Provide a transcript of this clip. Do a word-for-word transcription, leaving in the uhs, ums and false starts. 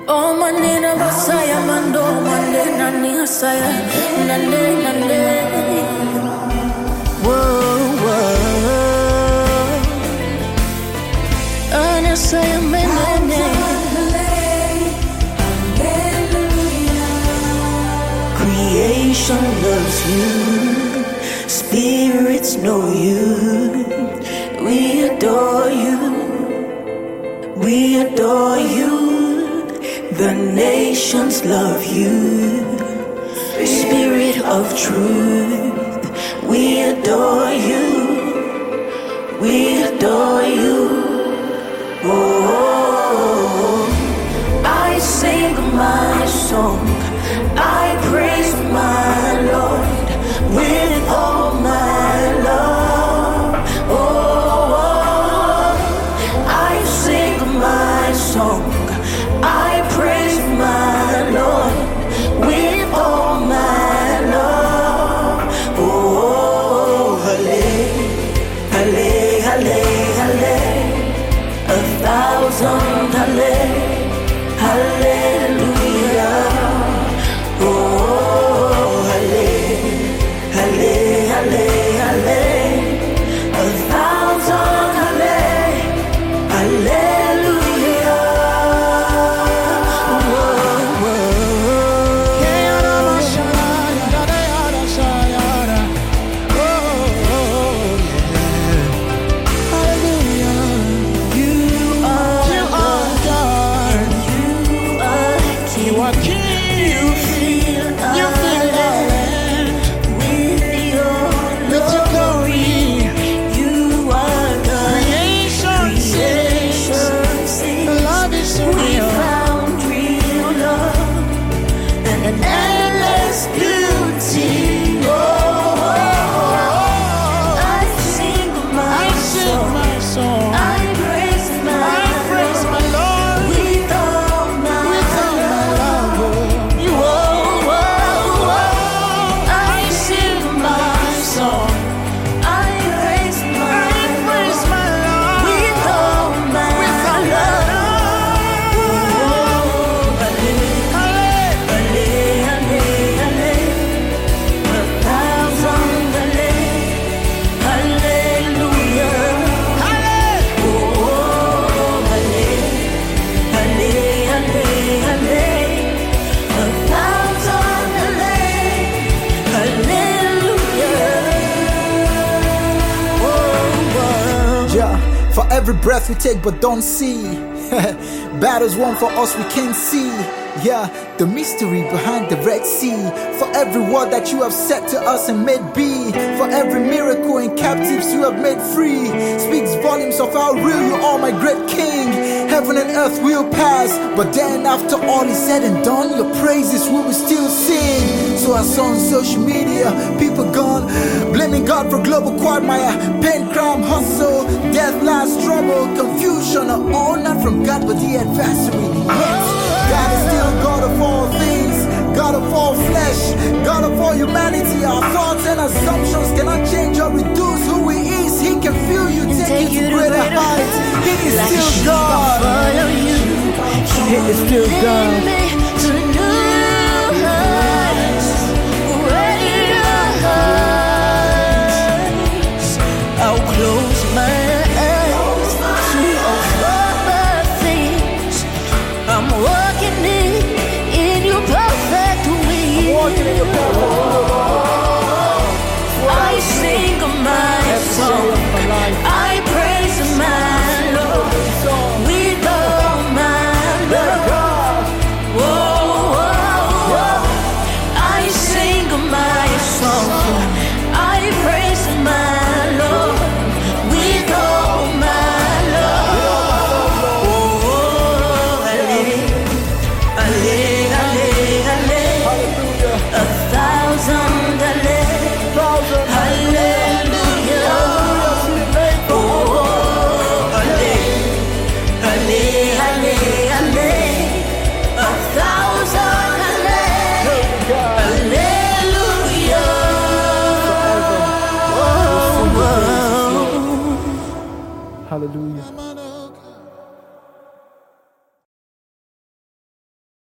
Oh, manina basaya mando mande nani hasaya nande nande. Whoa, whoa. Anasaya menene. Creation loves you. Spirits know you. We adore you. We adore you. The nations love you. Spirit of truth. We adore you. We adore you. Oh, I sing my song. I praise my Lord with all my love. Oh, I sing my song. I praise my Lord with all my love. Oh, halle, halle, halle, halle, a thousand halle, hallelujah. Oh, halle, halle, halle, halle, a thousand halle, hallelujah. For every breath we take but don't see, battles won for us we can't see. Yeah, the mystery behind the Red Sea. For every word that you have said to us and made be. For every miracle in captives you have made free. Speaks volumes of how real you are, my great King. Heaven and earth will pass, but then after all is said and done, your praises we will still sing. So I saw on social media, people gone blaming God for global quagmire. Pain, crime, hustle, death, lies, trouble, confusion are all not from God but the adversary. Yet God is still God of all things, God of all flesh, God of all humanity. Our thoughts and assumptions cannot change or reduce who He is. He can fill you, take, take you to greater heights. He is like still God. He is still God. I'll close my eyes to all other things. I'm walking in, in your perfect will. I sing my song. I praise my Lord with all my love. Whoa, whoa, whoa. I sing my song. I praise my Lord with all my love. Oh, halle, halle, halle, halle, a thousand halle, hallelujah. Oh, halle, halle, halle, halle, a thousand halle, hallelujah. Hallelujah.